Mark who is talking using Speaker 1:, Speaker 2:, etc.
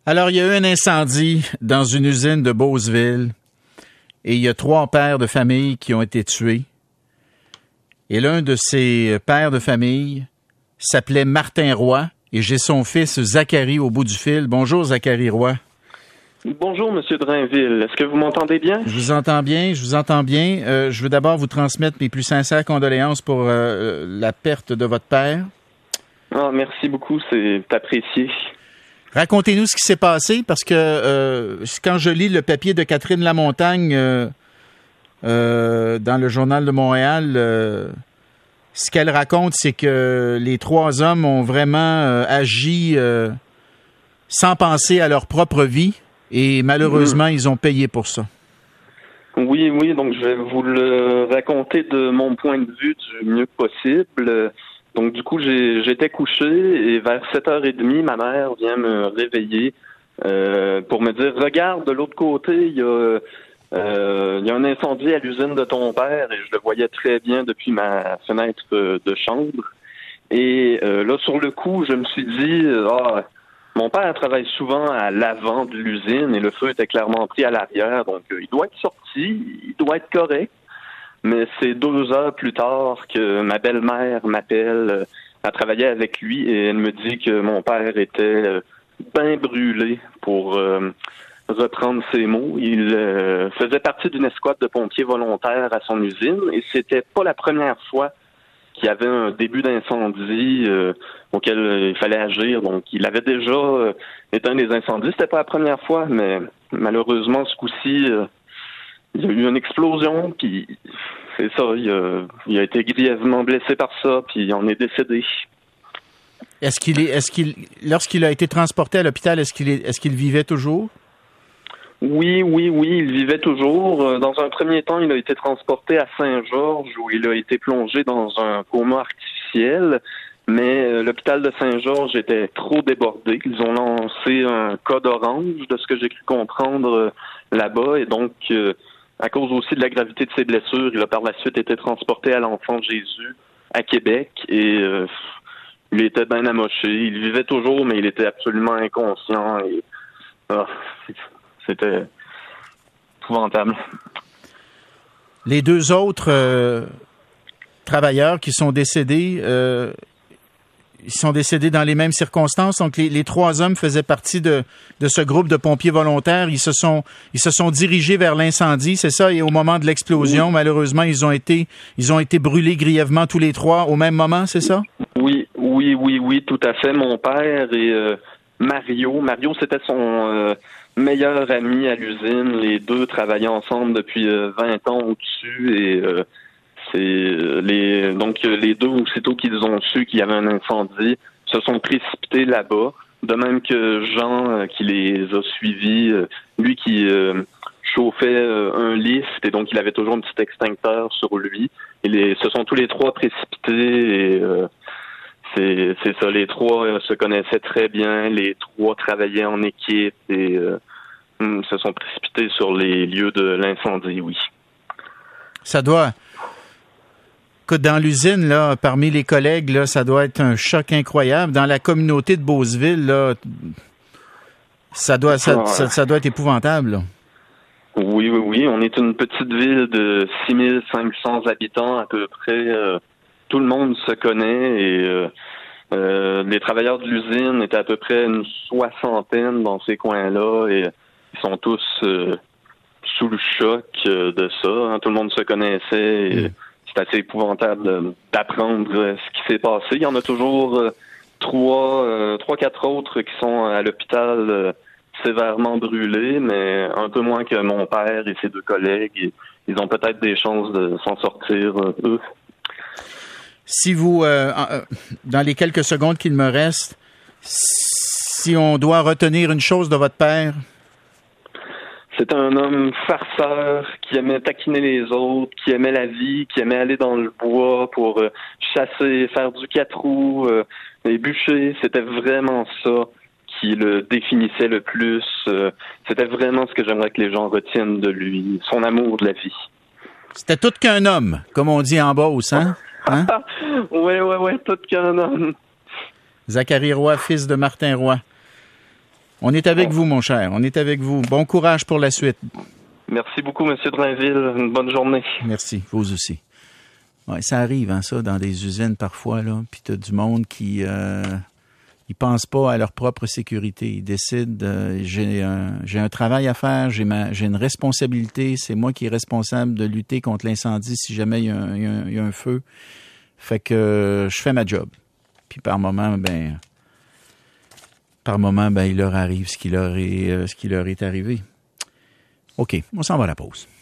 Speaker 1: Alors, il y a eu un incendie dans une usine de Beauceville et il y a 3 pères de famille qui ont été tués. Et l'un de ces pères de famille s'appelait Martin Roy et j'ai son fils Zachary au bout du fil. Bonjour, Zachary Roy.
Speaker 2: Bonjour, Monsieur Drainville. Est-ce que vous m'entendez bien?
Speaker 1: Je vous entends bien. Je veux d'abord vous transmettre mes plus sincères condoléances pour la perte de votre père.
Speaker 2: Ah, merci beaucoup, c'est apprécié.
Speaker 1: Racontez-nous ce qui s'est passé, parce que quand je lis le papier de Catherine Lamontagne dans le Journal de Montréal, ce qu'elle raconte, c'est que les 3 hommes ont vraiment agi sans penser à leur propre vie, et malheureusement, ils ont payé pour ça.
Speaker 2: Oui, donc je vais vous le raconter de mon point de vue du mieux possible. Donc, du coup, j'étais couché et vers 7h30, ma mère vient me réveiller pour me dire « Regarde, de l'autre côté, il y a un incendie à l'usine de ton père. » Et je le voyais très bien depuis ma fenêtre de chambre. Et là, sur le coup, je me suis dit « Mon père travaille souvent à l'avant de l'usine et le feu était clairement pris à l'arrière. Donc, il doit être sorti, il doit être correct. » Mais c'est 2 heures plus tard que ma belle-mère m'appelle. Elle travaillait avec lui et elle me dit que mon père était bien brûlé, pour reprendre ses mots. Il faisait partie d'une escouade de pompiers volontaires à son usine et c'était pas la première fois qu'il y avait un début d'incendie auquel il fallait agir. Donc, il avait déjà éteint des incendies. C'était pas la première fois, mais malheureusement, ce coup-ci... il y a eu une explosion, puis c'est ça, il a été grièvement blessé par ça, puis il en est décédé.
Speaker 1: Lorsqu'il a été transporté à l'hôpital, est-ce qu'il vivait toujours?
Speaker 2: Oui, il vivait toujours. Dans un premier temps, il a été transporté à Saint-Georges, où il a été plongé dans un coma artificiel, mais l'hôpital de Saint-Georges était trop débordé. Ils ont lancé un code orange, de ce que j'ai cru comprendre là-bas, et donc... à cause aussi de la gravité de ses blessures, il a par la suite été transporté à l'Enfant Jésus à Québec et il était bien amoché. Il vivait toujours, mais il était absolument inconscient et c'était épouvantable.
Speaker 1: Les 2 autres travailleurs qui sont décédés, ils sont décédés dans les mêmes circonstances. Donc, les 3 hommes faisaient partie de ce groupe de pompiers volontaires. Ils se sont dirigés vers l'incendie, c'est ça? Et au moment de l'explosion, malheureusement, ils ont été brûlés grièvement tous les 3 au même moment, c'est ça?
Speaker 2: Oui, tout à fait. Mon père et Mario, c'était son meilleur ami à l'usine. Les 2 travaillaient ensemble depuis 20 ans au-dessus et... les 2, aussitôt qu'ils ont su qu'il y avait un incendie, se sont précipités là-bas. De même que Jean, qui les a suivis, lui qui chauffait un lift, et donc il avait toujours un petit extincteur sur lui. Se sont tous les 3 précipités, et c'est ça, les 3 se connaissaient très bien, les 3 travaillaient en équipe, et se sont précipités sur les lieux de l'incendie, oui.
Speaker 1: Ça doit... Dans l'usine, là, parmi les collègues, là, ça doit être un choc incroyable. Dans la communauté de Beauceville, là, ça doit être épouvantable, là.
Speaker 2: Oui. On est une petite ville de 6500 habitants à peu près. Tout le monde se connaît et les travailleurs de l'usine étaient à peu près une 60aine dans ces coins-là et ils sont tous sous le choc de ça. Hein. Tout le monde se connaissait et c'est assez épouvantable d'apprendre ce qui s'est passé. Il y en a toujours 3-4 autres qui sont à l'hôpital sévèrement brûlés, mais un peu moins que mon père et ses 2 collègues. Ils ont peut-être des chances de s'en sortir, eux.
Speaker 1: Si vous, dans les quelques secondes qu'il me reste, si on doit retenir une chose de votre père...
Speaker 2: C'est un homme farceur qui aimait taquiner les autres, qui aimait la vie, qui aimait aller dans le bois pour chasser, faire du 4 roues, et bûcher. C'était vraiment ça qui le définissait le plus. C'était vraiment ce que j'aimerais que les gens retiennent de lui, son amour de la vie.
Speaker 1: C'était tout qu'un homme, comme on dit en Beauce, hein?
Speaker 2: Ouais, tout qu'un homme.
Speaker 1: Zachary Roy, fils de Martin Roy. On est avec vous, mon cher. On est avec vous. Bon courage pour la suite.
Speaker 2: Merci beaucoup, M. Drainville. Une bonne journée.
Speaker 1: Merci. Vous aussi. Ouais, ça arrive, hein, ça, dans des usines parfois, là. Puis t'as du monde qui ils pensent pas à leur propre sécurité. Ils décident, j'ai un travail à faire, j'ai une responsabilité. C'est moi qui est responsable de lutter contre l'incendie si jamais il y a un feu. Fait que je fais ma job. Puis par moment, il leur arrive ce qui leur est arrivé. OK, on s'en va à la pause.